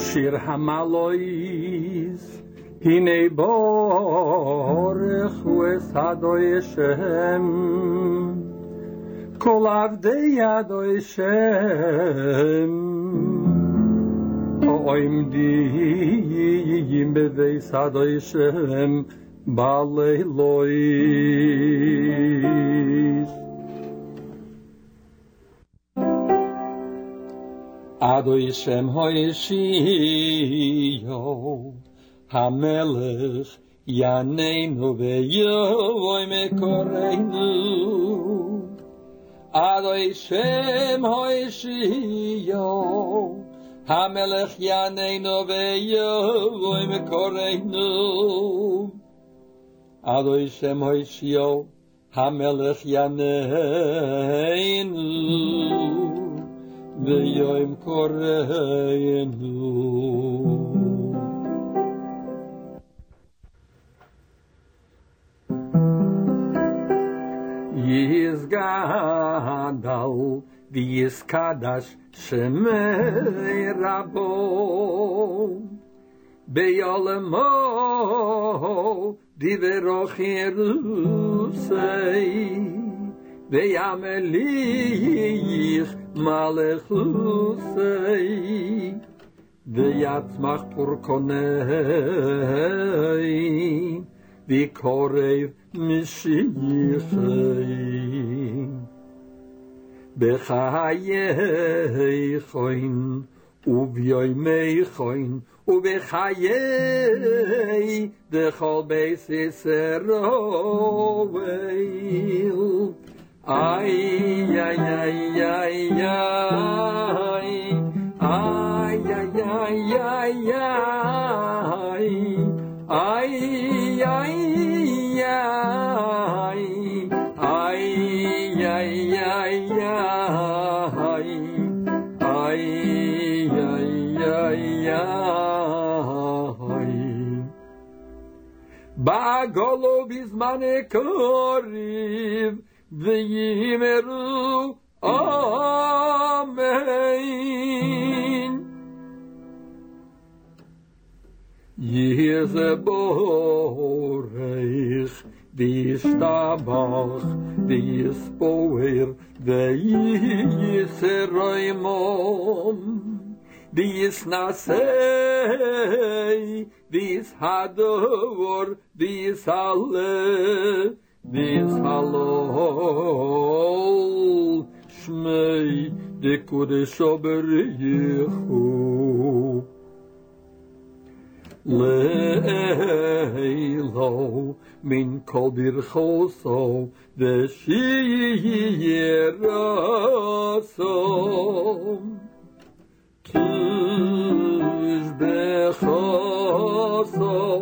שיר המלויס, הנה בורכו אדוני שם, כל עבדי אדוני שם, עומדים בבית אדוני שם, בלילות. אדוני שם הושיעו, המלך יננו ויבוא מקורנו. אדוני שם הושיעו, המלך יננו ויבוא מקורנו. אדוני שם הושיעו, המלך יננו ויום קוראינו. יסגדל ויסקדש שמי רבו, ביעלמו דיברוך ירוסי, וימליך מלכוסי, ויצמח פורקוני, ויקורב משיחי. בחיי חוין וביומי חוין ובחיי דכל בית ישראל. Ay, ay, ay, ay, ay, ay, ay, ay, ay, ay, ay, Bagolo bizmane koriv ויאמרו אמן. יהי זה בורך וישתבח ויספואר וייסר עמם ויסנשא ויסהדור ויסהלל ויסהלל שמי דקודשו בריחו. לילו מן כל ברכוסו ושירסו תשבחוסו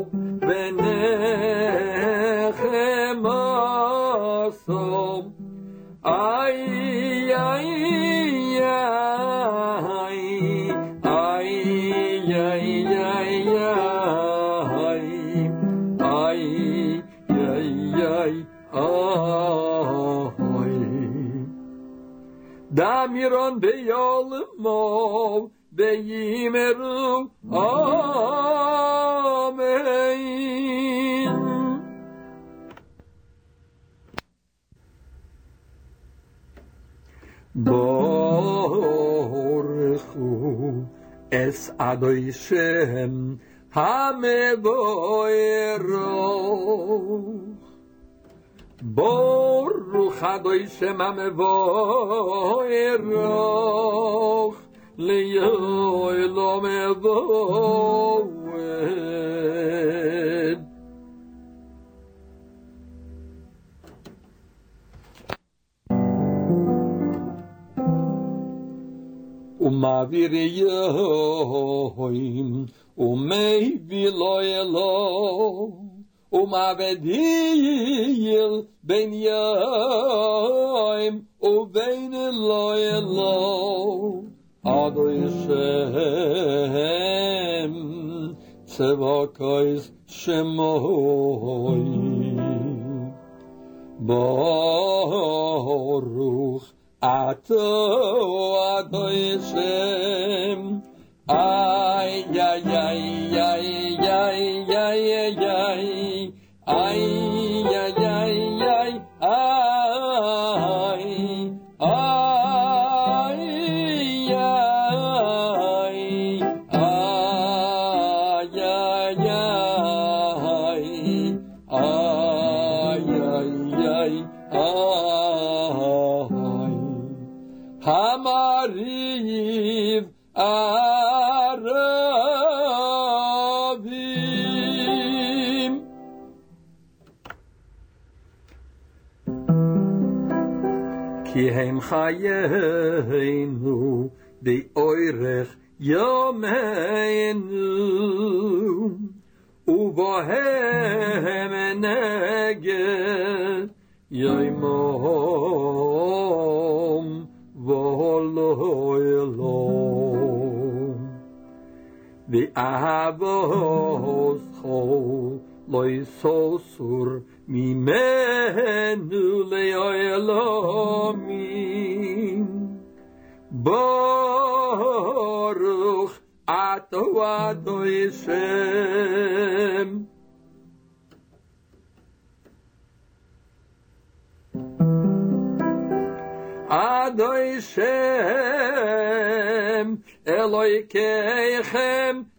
ונחמסו. איי איי איי דמירון ביולמו ויאמרו אמן. בורכו אס אדוני שם המבורך. ברוך אדוני שם המבורך ליועלום ועד. ומעביר יוים ומביא לו אלוה ומעבדיל בין יום ובין לא אלוה. אדוני שם צבקויס שמוי. ברוך אתה אדוני שם Ay, ay, ay, ay, ay, ay, ay, ay. Ay, ay, ay, ay, ay, ay, Hamariv Arabim. Ki hem chayenu be'oirech yomeinu ubohem neged yoimom v'holoilom v'ahavos chol loisosur mimenu le'oilomim Baruch Ato Adonai Shem. Adonai Shem Elokeichem